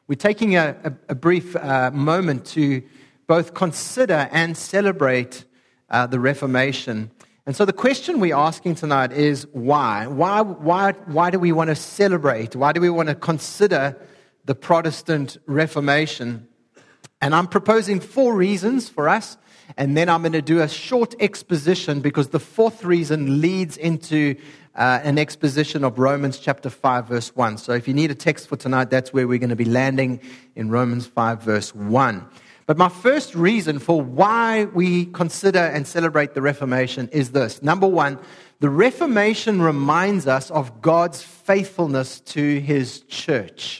We're taking a brief moment to both consider and celebrate the Reformation. And so the question we're asking tonight is why? Why do we want to celebrate? Why do we want to consider the Protestant Reformation? And I'm proposing 4 reasons for us, and then I'm going to do a short exposition because the 4th reason leads into an exposition of Romans chapter 5, verse 1. So if you need a text for tonight, that's where we're going to be landing in Romans 5, verse 1. But my first reason for why we consider and celebrate the Reformation is this. Number 1, the Reformation reminds us of God's faithfulness to His church.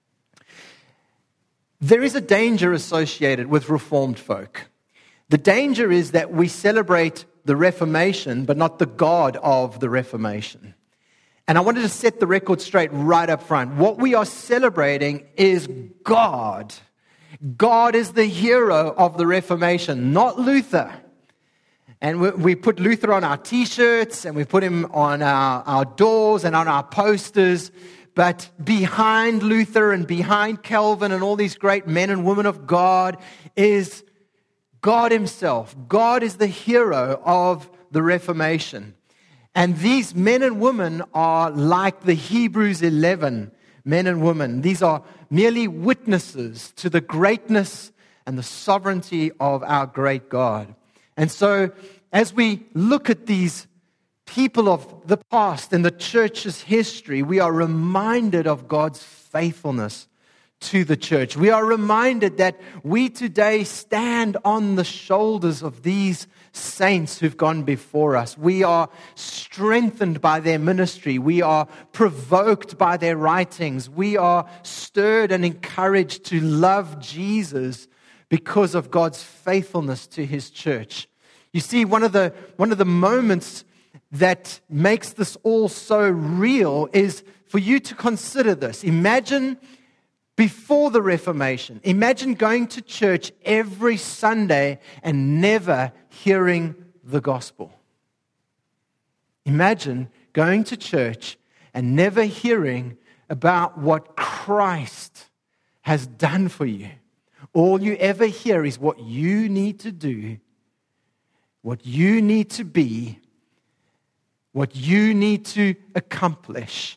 There is a danger associated with Reformed folk. The danger is that we celebrate the Reformation, but not the God of the Reformation. And I wanted to set the record straight right up front. What we are celebrating is God. God is the hero of the Reformation, not Luther. And we put Luther on our T-shirts, and we put him on our doors and on our posters. But behind Luther and behind Calvin and all these great men and women of God is God Himself. God is the hero of the Reformation. And these men and women are like the Hebrews 11 men and women. These are merely witnesses to the greatness and the sovereignty of our great God. And so, as we look at these people of the past and the church's history, we are reminded of God's faithfulness to the church. We are reminded that we today stand on the shoulders of these saints who've gone before us. We are strengthened by their ministry. We are provoked by their writings. We are stirred and encouraged to love Jesus because of God's faithfulness to His church. You see, one of the moments that makes this all so real is for you to consider this. Imagine before the Reformation, imagine going to church every Sunday and never hearing the gospel. Imagine going to church and never hearing about what Christ has done for you. All you ever hear is what you need to do, what you need to be, what you need to accomplish.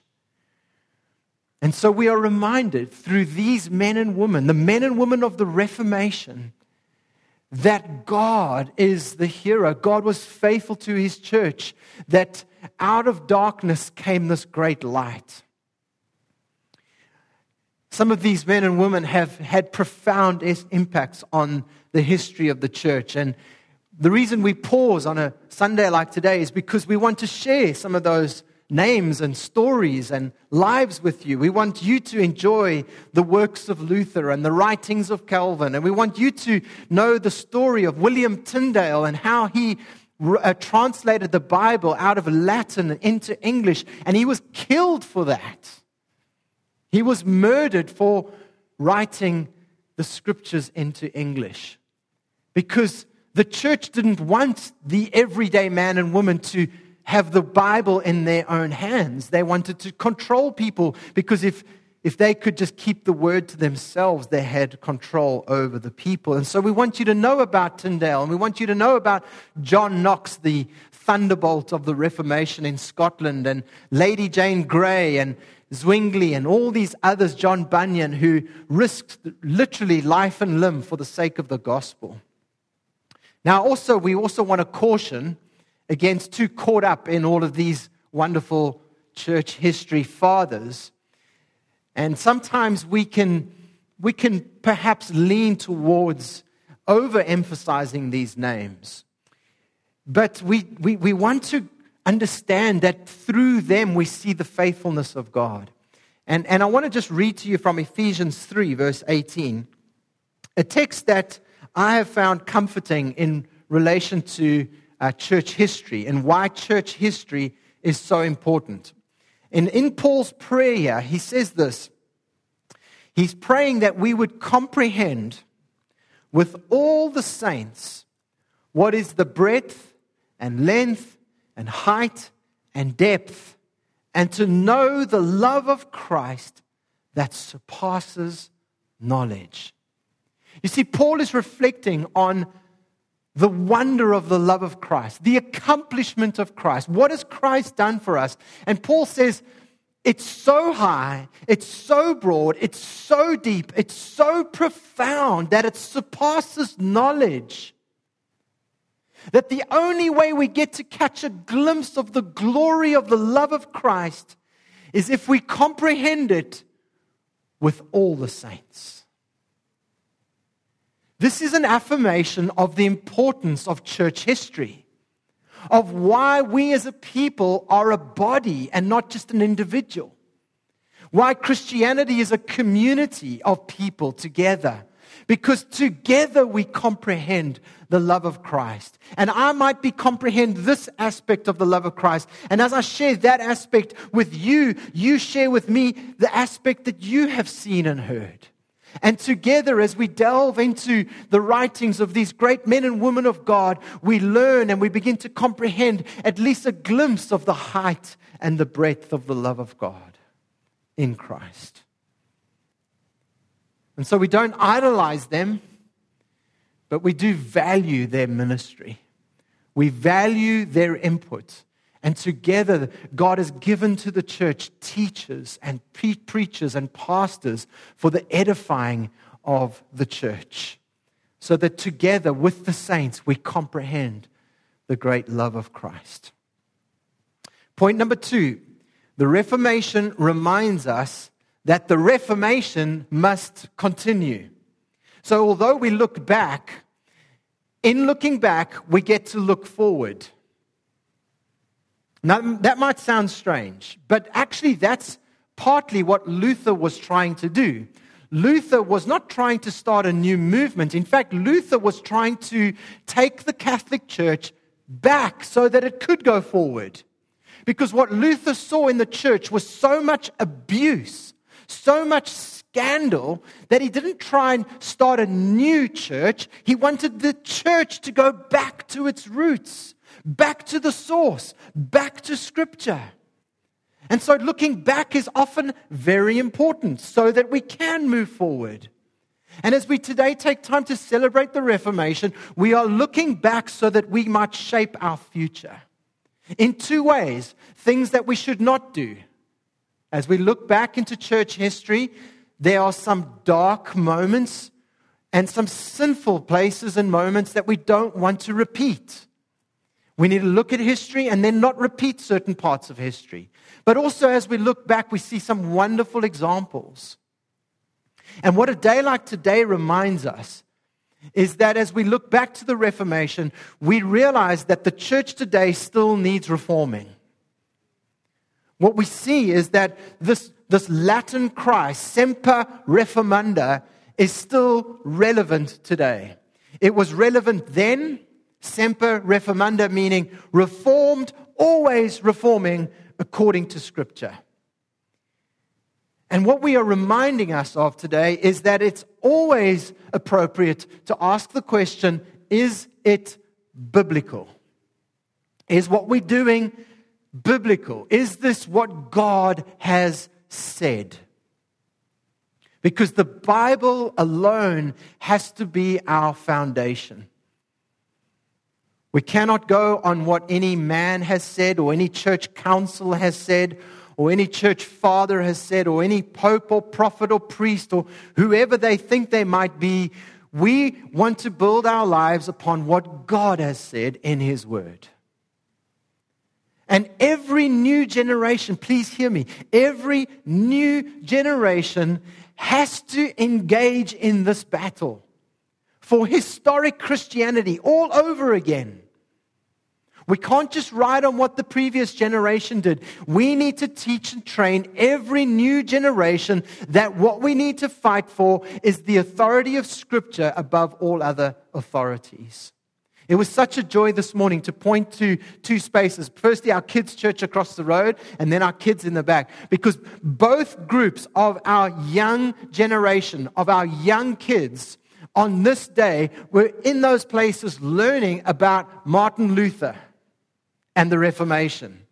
And so we are reminded through these men and women, the men and women of the Reformation, that God is the hero. God was faithful to His church, that out of darkness came this great light. Some of these men and women have had profound impacts on the history of the church. And the reason we pause on a Sunday like today is because we want to share some of those names and stories and lives with you. We want you to enjoy the works of Luther and the writings of Calvin. And we want you to know the story of William Tyndale and how he translated the Bible out of Latin into English. And he was killed for that. He was murdered for writing the scriptures into English. Because the church didn't want the everyday man and woman to have the Bible in their own hands. They wanted to control people because if they could just keep the word to themselves, they had control over the people. And so we want you to know about Tyndale, and we want you to know about John Knox, the thunderbolt of the Reformation in Scotland, and Lady Jane Grey, and Zwingli, and all these others, John Bunyan, who risked literally life and limb for the sake of the gospel. Now, we also want to caution against too caught up in all of these wonderful church history fathers. And sometimes we can perhaps lean towards overemphasizing these names. But we want to understand that through them we see the faithfulness of God. And I want to just read to you from Ephesians 3, verse 18, a text that I have found comforting in relation to church history and why church history is so important. And in Paul's prayer, he says this. He's praying that we would comprehend with all the saints what is the breadth and length and height and depth, and to know the love of Christ that surpasses knowledge. You see, Paul is reflecting on the wonder of the love of Christ, the accomplishment of Christ. What has Christ done for us? And Paul says, it's so high, it's so broad, it's so deep, it's so profound that it surpasses knowledge. That the only way we get to catch a glimpse of the glory of the love of Christ is if we comprehend it with all the saints. This is an affirmation of the importance of church history, of why we as a people are a body and not just an individual, why Christianity is a community of people together. Because together we comprehend the love of Christ. And I might comprehend this aspect of the love of Christ. And as I share that aspect with you, you share with me the aspect that you have seen and heard. And together, as we delve into the writings of these great men and women of God, we learn and we begin to comprehend at least a glimpse of the height and the breadth of the love of God in Christ. And so we don't idolize them, but we do value their ministry. We value their input. And together, God has given to the church teachers and preachers and pastors for the edifying of the church. So that together with the saints, we comprehend the great love of Christ. Point number 2, the Reformation reminds us that the Reformation must continue. So although we look back, in looking back, we get to look forward. Now, that might sound strange, but actually that's partly what Luther was trying to do. Luther was not trying to start a new movement. In fact, Luther was trying to take the Catholic Church back so that it could go forward. Because what Luther saw in the church was so much abuse, so much scandal, that he didn't try and start a new church. He wanted the church to go back to its roots, back to the source, back to Scripture. And so looking back is often very important so that we can move forward. And as we today take time to celebrate the Reformation, we are looking back so that we might shape our future. In 2 ways, things that we should not do. As we look back into church history, there are some dark moments and some sinful places and moments that we don't want to repeat. We need to look at history and then not repeat certain parts of history. But also as we look back, we see some wonderful examples. And what a day like today reminds us is that as we look back to the Reformation, we realize that the church today still needs reforming. What we see is that this Latin cry, Semper Reformanda, is still relevant today. It was relevant then, Semper Reformanda, meaning reformed, always reforming according to Scripture. And what we are reminding us of today is that it's always appropriate to ask the question, is it biblical? Is what we're doing biblical? Is this what God has said? Because the Bible alone has to be our foundation. We cannot go on what any man has said or any church council has said or any church father has said or any pope or prophet or priest or whoever they think they might be. We want to build our lives upon what God has said in His Word. And every new generation, please hear me, every new generation has to engage in this battle for historic Christianity all over again. We can't just ride on what the previous generation did. We need to teach and train every new generation that what we need to fight for is the authority of Scripture above all other authorities. It was such a joy this morning to point to 2 spaces. Firstly, our kids' church across the road, and then our kids in the back. Because both groups of our young generation, of our young kids, on this day were in those places learning about Martin Luther and the Reformation.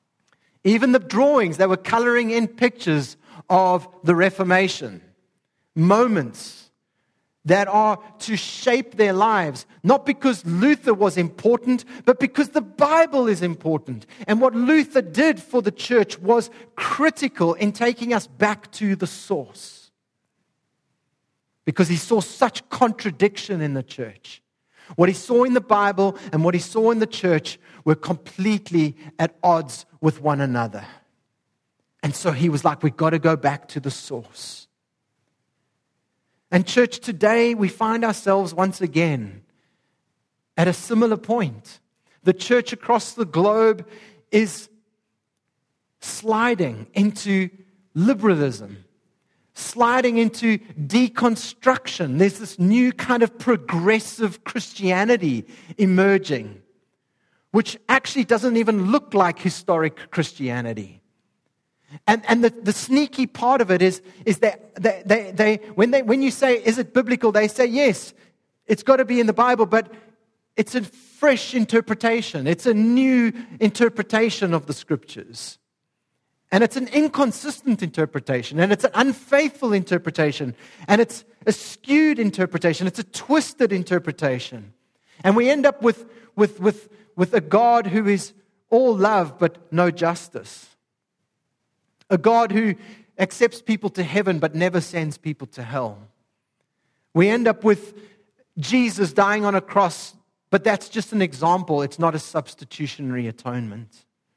Even the drawings, they were coloring in pictures of the Reformation. moments that are to shape their lives, not because Luther was important, but because the Bible is important. And what Luther did for the church was critical in taking us back to the source. Because he saw such contradiction in the church. What he saw in the Bible and what he saw in the church were completely at odds with one another. And so he was like, we've got to go back to the source. And church, today we find ourselves once again at a similar point. The church across the globe is sliding into liberalism, sliding into deconstruction. There's this new kind of progressive Christianity emerging, which actually doesn't even look like historic Christianity. And the sneaky part of it is that when you say, is it biblical? They say, yes, it's got to be in the Bible, but it's a fresh interpretation. It's a new interpretation of the Scriptures. And it's an inconsistent interpretation, and it's an unfaithful interpretation, and it's a skewed interpretation. It's a twisted interpretation. And we end up with a God who is all love but no justice. A God who accepts people to heaven but never sends people to hell. We end up with Jesus dying on a cross, but that's just an example. It's not a substitutionary atonement.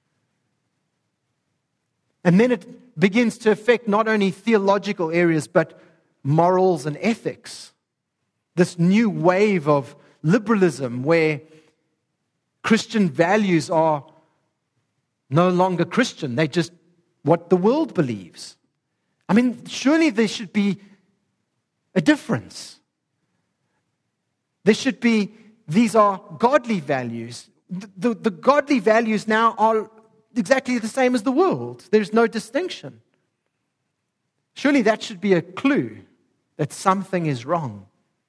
And then it begins to affect not only theological areas, but morals and ethics. This new wave of liberalism where Christian values are no longer Christian. They're just what the world believes. I mean, surely there should be a difference. There should be, these are godly values. The godly values now are exactly the same as the world. There's no distinction. Surely that should be a clue that something is wrong.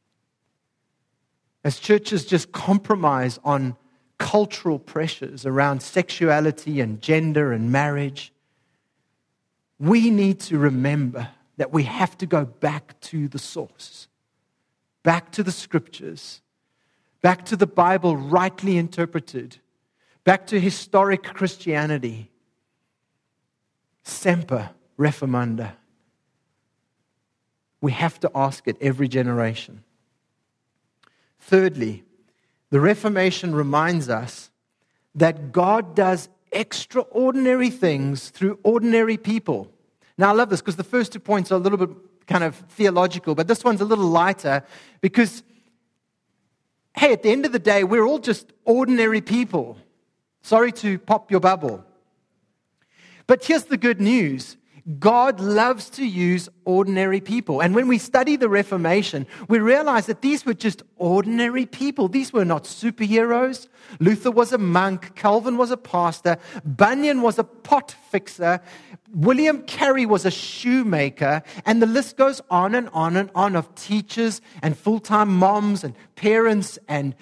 As churches just compromise on cultural pressures around sexuality and gender and marriage, we need to remember that we have to go back to the source, back to the Scriptures, back to the Bible rightly interpreted, back to historic Christianity. Semper Reformanda. We have to ask it every generation. Thirdly, the Reformation reminds us that God does extraordinary things through ordinary people. Now, I love this because the first 2 points are a little bit kind of theological, but this one's a little lighter because, hey, at the end of the day, we're all just ordinary people. Sorry to pop your bubble. But here's the good news. God loves to use ordinary people. And when we study the Reformation, we realize that these were just ordinary people. These were not superheroes. Luther was a monk. Calvin was a pastor. Bunyan was a pot fixer. William Carey was a shoemaker. And the list goes on and on and on of teachers and full-time moms and parents and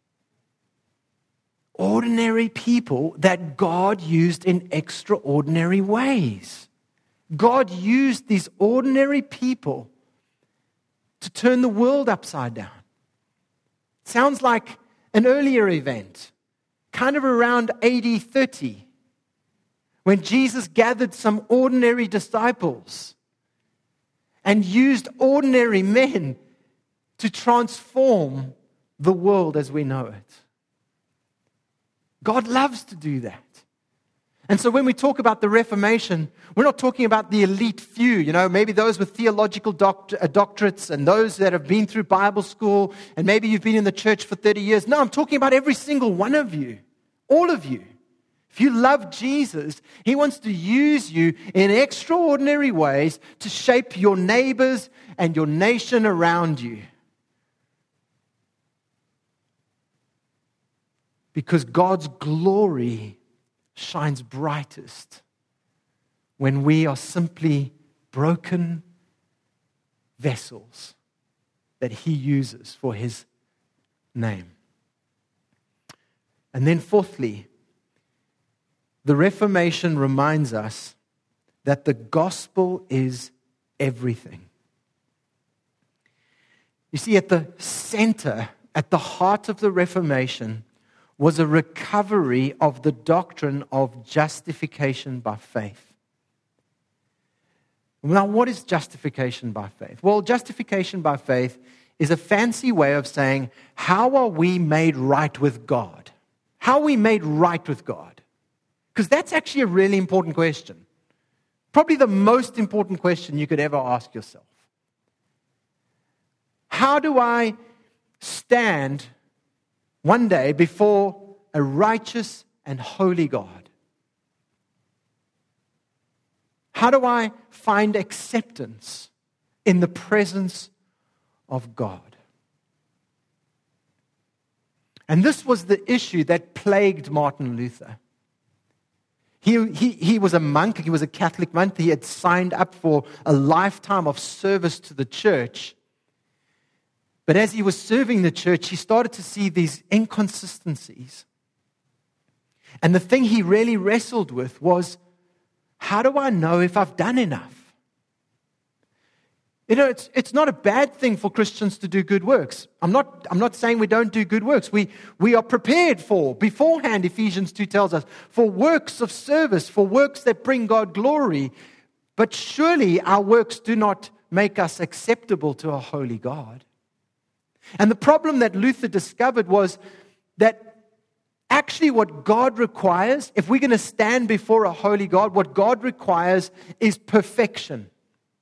ordinary people that God used in extraordinary ways. God used these ordinary people to turn the world upside down. It sounds like an earlier event, kind of around AD 30, when Jesus gathered some ordinary disciples and used ordinary men to transform the world as we know it. God loves to do that. And so when we talk about the Reformation, we're not talking about the elite few, maybe those with theological doctorates and those that have been through Bible school and maybe you've been in the church for 30 years. No, I'm talking about every single one of you, all of you. If you love Jesus, He wants to use you in extraordinary ways to shape your neighbors and your nation around you. Because God's glory shines brightest when we are simply broken vessels that He uses for His name. And then fourthly, the Reformation reminds us that the gospel is everything. You see, at the center, at the heart of the Reformation, was a recovery of the doctrine of justification by faith. Now, what is justification by faith? Well, justification by faith is a fancy way of saying, how are we made right with God? How are we made right with God? Because that's actually a really important question. Probably the most important question you could ever ask yourself. How do I stand one day before a righteous and holy God? How do I find acceptance in the presence of God? And this was the issue that plagued Martin Luther. He was a monk, he was a Catholic monk, he had signed up for a lifetime of service to the church. But as he was serving the church, he started to see these inconsistencies. And the thing he really wrestled with was, how do I know if I've done enough? You know, it's not a bad thing for Christians to do good works. I'm not saying we don't do good works. We are prepared for, beforehand, Ephesians 2 tells us, for works of service, for works that bring God glory. But surely our works do not make us acceptable to a holy God. And the problem that Luther discovered was that actually what God requires, if we're going to stand before a holy God, what God requires is perfection.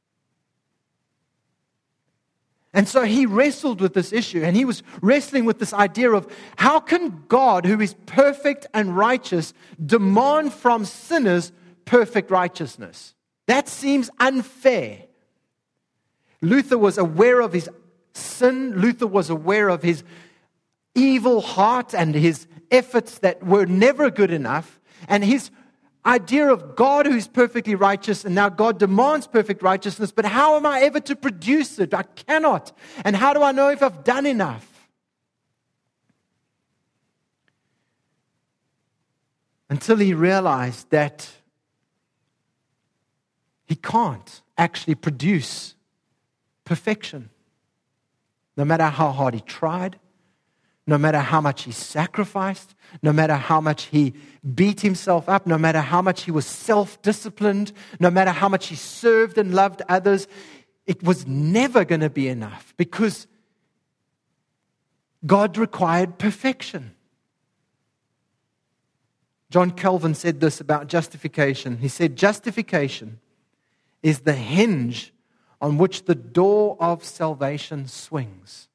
And so he wrestled with this issue, and he was wrestling with this idea of how can God, who is perfect and righteous, demand from sinners perfect righteousness? That seems unfair. Luther was aware of his sin. Luther was aware of his evil heart and his efforts that were never good enough. And his idea of God who's perfectly righteous, and now God demands perfect righteousness, but how am I ever to produce it? I cannot. And how do I know if I've done enough? Until he realized that he can't actually produce perfection. No matter how hard he tried, no matter how much he sacrificed, no matter how much he beat himself up, no matter how much he was self-disciplined, no matter how much he served and loved others, it was never going to be enough because God required perfection. John Calvin said this about justification. He said, justification is the hinge on which the door of salvation swings.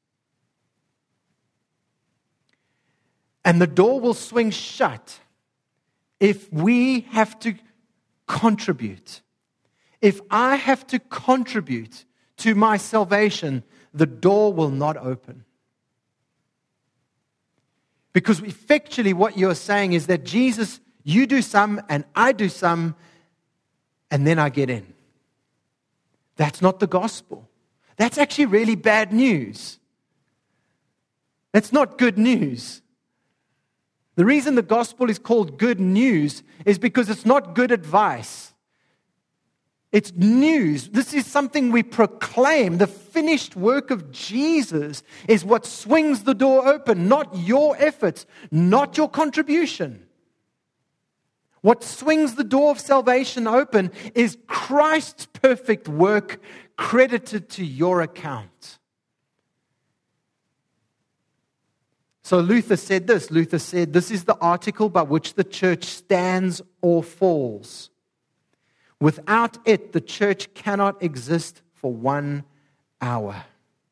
And the door will swing shut if we have to contribute. If I have to contribute to my salvation, the door will not open. Because effectually what you're saying is that Jesus, you do some and I do some, and then I get in. That's not the gospel. That's actually really bad news. That's not good news. The reason the gospel is called good news is because it's not good advice. It's news. This is something we proclaim. The finished work of Jesus is what swings the door open, not your efforts, not your contribution. What swings the door of salvation open is Christ's perfect work credited to your account. So Luther said this. Luther said, this is the article by which the church stands or falls. Without it, the church cannot exist for 1 hour.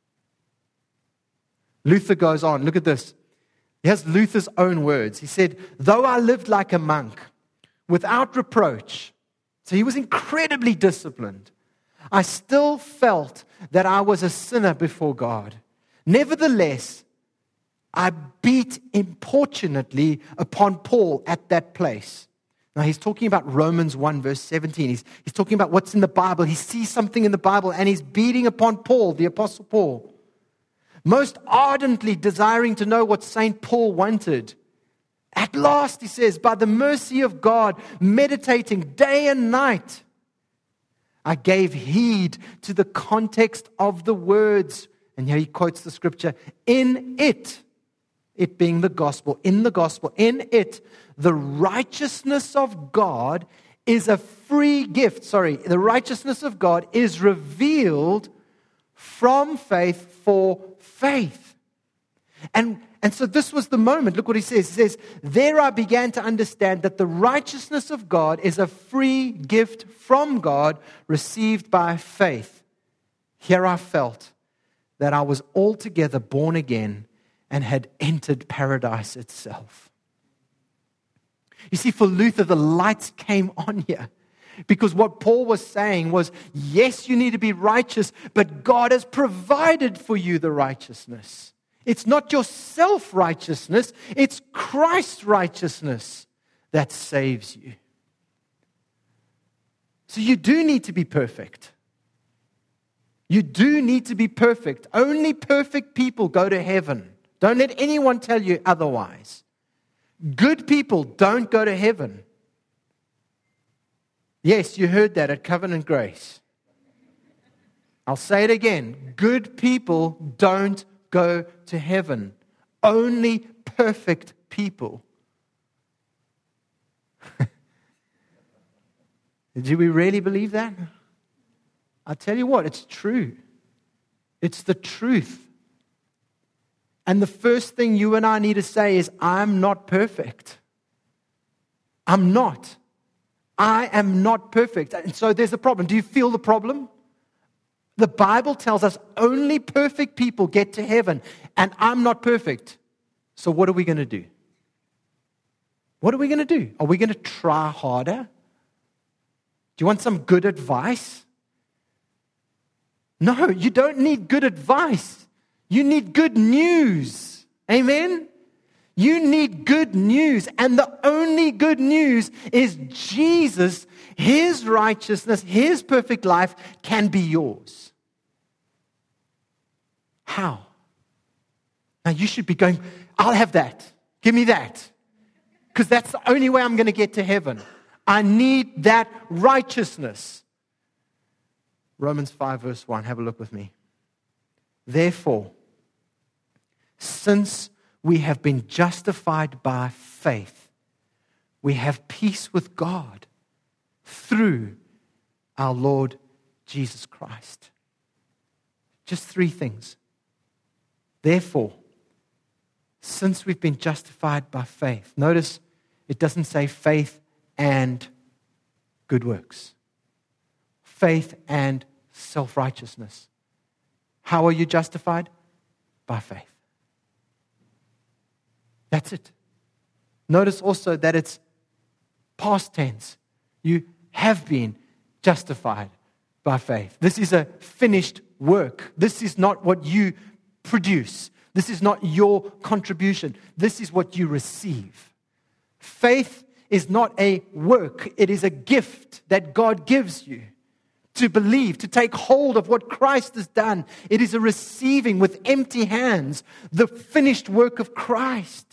Luther goes on. Look at this. Here's Luther's own words. He said, though I lived like a monk, without reproach, so he was incredibly disciplined, I still felt that I was a sinner before God. Nevertheless, I beat importunately upon Paul at that place. Now he's talking about Romans 1 verse 17. He's talking about what's in the Bible. He sees something in the Bible and he's beating upon Paul, the Apostle Paul. Most ardently desiring to know what St. Paul wanted. At last, he says, by the mercy of God, meditating day and night, I gave heed to the context of the words and here he quotes the scripture, in it being the gospel, in it, the righteousness of God is a free gift. The righteousness of God is revealed from faith for faith. And so this was the moment. Look what he says. He says, there I began to understand that the righteousness of God is a free gift from God received by faith. Here I felt that I was altogether born again and had entered paradise itself. You see, for Luther, the lights came on here. Because what Paul was saying was, yes, you need to be righteous, but God has provided for you the righteousness. It's not your self-righteousness, it's Christ's righteousness that saves you. So you do need to be perfect. You do need to be perfect. Only perfect people go to heaven. Don't let anyone tell you otherwise. Good people don't go to heaven. Yes, you heard that at Covenant Grace. I'll say it again. Good people don't go to heaven. Only perfect people. Do we really believe that? I'll tell you what, it's true. It's the truth. And the first thing you and I need to say is, I'm not perfect. I'm not. I am not perfect. And so there's a problem. Do you feel the problem? The Bible tells us only perfect people get to heaven, and I'm not perfect. So what are we going to do? What are we going to do? Are we going to try harder? Do you want some good advice? No, you don't need good advice. You need good news. Amen? You need good news. And the only good news is Jesus, His righteousness, His perfect life can be yours. How? Now you should be going, I'll have that. Give me that. Because that's the only way I'm going to get to heaven. I need that righteousness. Romans 5 verse 1. Have a look with me. Therefore, since we have been justified by faith, we have peace with God through our Lord Jesus Christ. Just three things. Therefore, since we've been justified by faith, notice it doesn't say faith and good works. Faith and self-righteousness. How are you justified? By faith. That's it. Notice also that it's past tense. You have been justified by faith. This is a finished work. This is not what you produce. This is not your contribution. This is what you receive. Faith is not a work. It is a gift that God gives you to believe, to take hold of what Christ has done. It is a receiving with empty hands the finished work of Christ.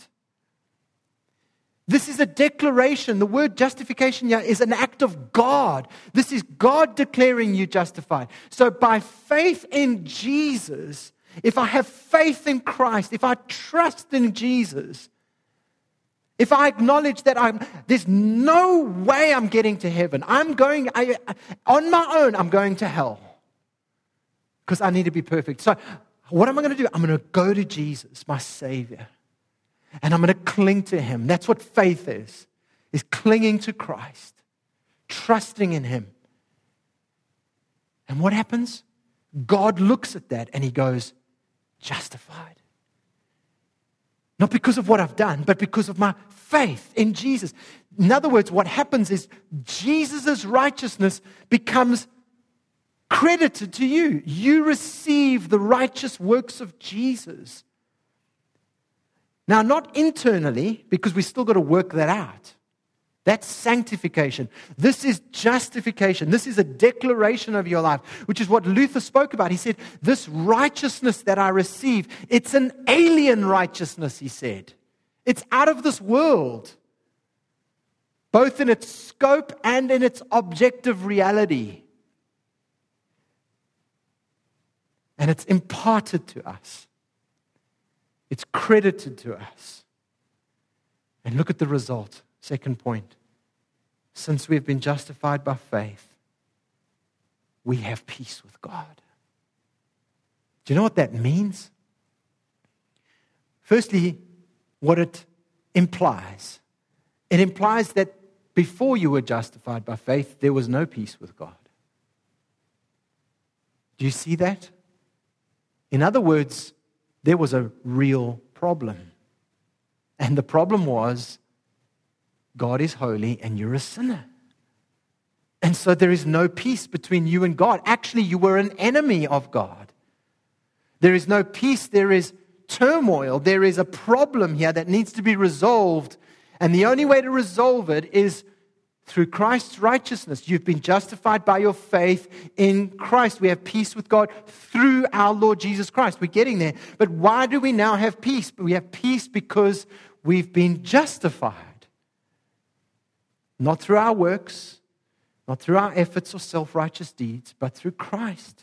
This is a declaration. The word justification here is an act of God. This is God declaring you justified. So by faith in Jesus, if I have faith in Christ, if I trust in Jesus, if I acknowledge that there's no way I'm getting to heaven, on my own, I'm going to hell because I need to be perfect. So what am I going to do? I'm going to go to Jesus, my Savior, and I'm going to cling to Him. That's what faith is clinging to Christ, trusting in Him. And what happens? God looks at that and He goes, justified. Not because of what I've done, but because of my faith in Jesus. In other words, what happens is Jesus' righteousness becomes credited to you. You receive the righteous works of Jesus. Now, not internally, because we still got to work that out. That's sanctification. This is justification. This is a declaration of your life, which is what Luther spoke about. He said, this righteousness that I receive, it's an alien righteousness, he said. It's out of this world, both in its scope and in its objective reality. And it's imparted to us. It's credited to us. And look at the result. Second point. Since we've been justified by faith, we have peace with God. Do you know what that means? Firstly, what it implies. It implies that before you were justified by faith, there was no peace with God. Do you see that? In other words, there was a real problem. And the problem was, God is holy and you're a sinner. And so there is no peace between you and God. Actually, you were an enemy of God. There is no peace, there is turmoil, there is a problem here that needs to be resolved. And the only way to resolve it is through Christ's righteousness. You've been justified by your faith in Christ. We have peace with God through our Lord Jesus Christ. We're getting there. But why do we now have peace? We have peace because we've been justified. Not through our works, not through our efforts or self-righteous deeds, but through Christ.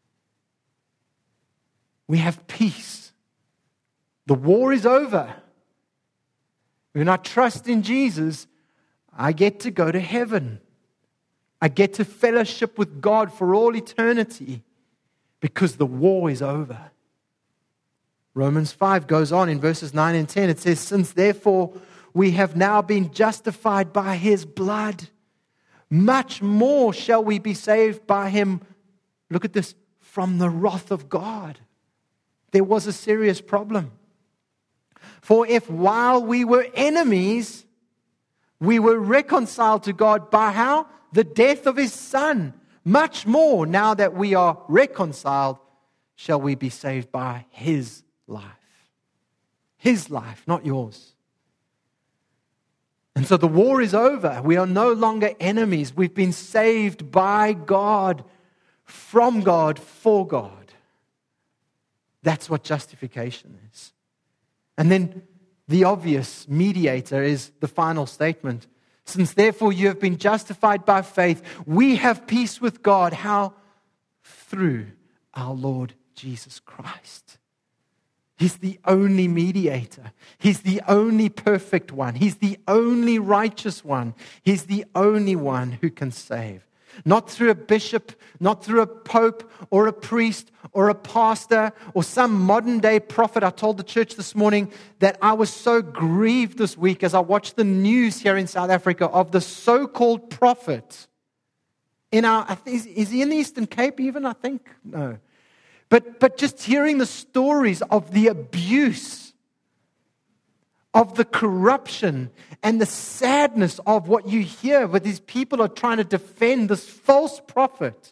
We have peace. The war is over. When I trust in Jesus, I get to go to heaven. I get to fellowship with God for all eternity because the war is over. Romans 5 goes on in verses 9 and 10. It says, since therefore we have now been justified by His blood, much more shall we be saved by Him. Look at this, from the wrath of God. There was a serious problem. For if while we were enemies, we were reconciled to God by how? The death of His Son. Much more, now that we are reconciled, shall we be saved by His life. His life, not yours. And so the war is over. We are no longer enemies. We've been saved by God, from God, for God. That's what justification is. And then the obvious mediator is the final statement. Since therefore you have been justified by faith, we have peace with God. How? Through our Lord Jesus Christ. He's the only mediator. He's the only perfect one. He's the only righteous one. He's the only one who can save. Not through a bishop, not through a pope or a priest or a pastor or some modern day prophet. I told the church this morning that I was so grieved this week as I watched the news here in South Africa of the so-called prophet. Is he in the Eastern Cape even, I think? No. But just hearing the stories of the abuse, of the corruption and the sadness of what you hear, where these people are trying to defend this false prophet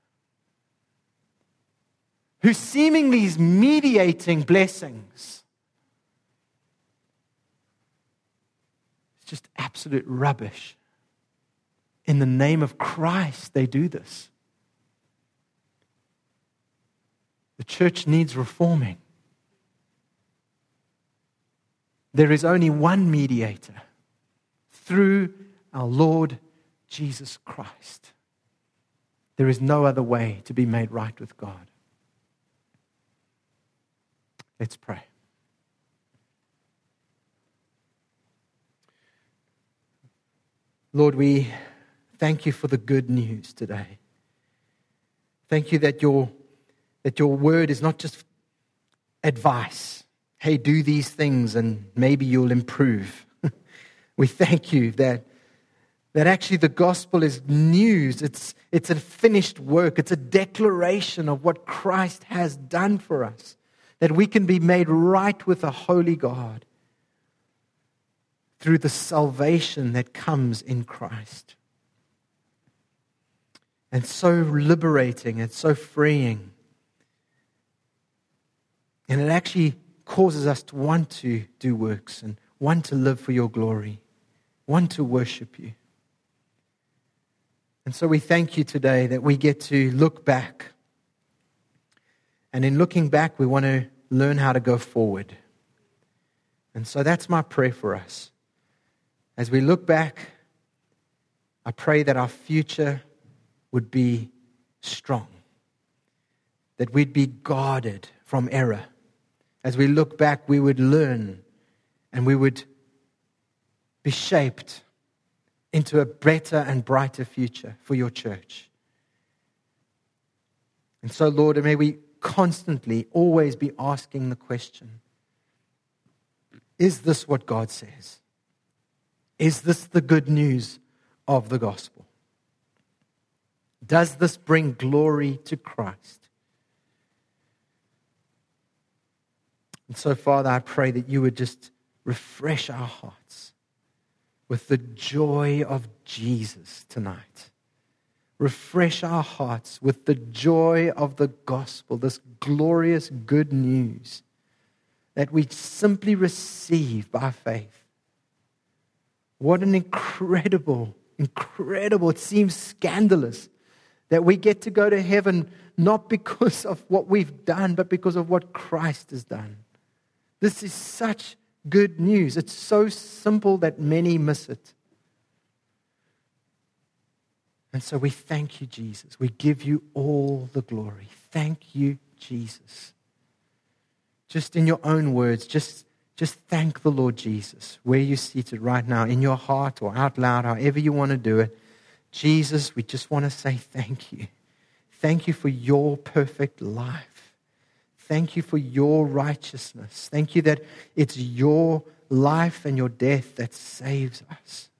who seemingly is mediating blessings. It's just absolute rubbish. In the name of Christ, they do this. The church needs reforming. There is only one mediator, through our Lord Jesus Christ. There is no other way to be made right with God. Let's pray. Lord, we thank you for the good news today. Thank you that your word is not just advice. Hey, do these things and maybe you'll improve. We thank you that actually the gospel is news. It's a finished work. It's a declaration of what Christ has done for us. That we can be made right with a holy God through the salvation that comes in Christ. And so liberating, it's so freeing. And it actually causes us to want to do works and want to live for your glory, want to worship you. And so we thank you today that we get to look back. And in looking back, we want to learn how to go forward. And so that's my prayer for us. As we look back, I pray that our future would be strong. that we'd be guarded from error. As we look back, we would learn and we would be shaped into a better and brighter future for your church. And so, Lord, may we constantly, always be asking the question, is this what God says? Is this the good news of the gospel? Does this bring glory to Christ? And so, Father, I pray that you would just refresh our hearts with the joy of Jesus tonight. Refresh our hearts with the joy of the gospel, this glorious good news that we simply receive by faith. What an incredible, it seems scandalous that we get to go to heaven not because of what we've done, but because of what Christ has done. This is such good news. It's so simple that many miss it. And so we thank you, Jesus. We give you all the glory. Thank you, Jesus. Just in your own words, just thank the Lord Jesus where you're seated right now, in your heart or out loud, however you want to do it. Jesus, we just want to say thank you. Thank you for your perfect life. Thank you for your righteousness. Thank you that it's your life and your death that saves us.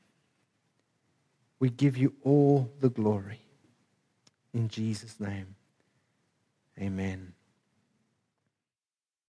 We give you all the glory. In Jesus' name, amen.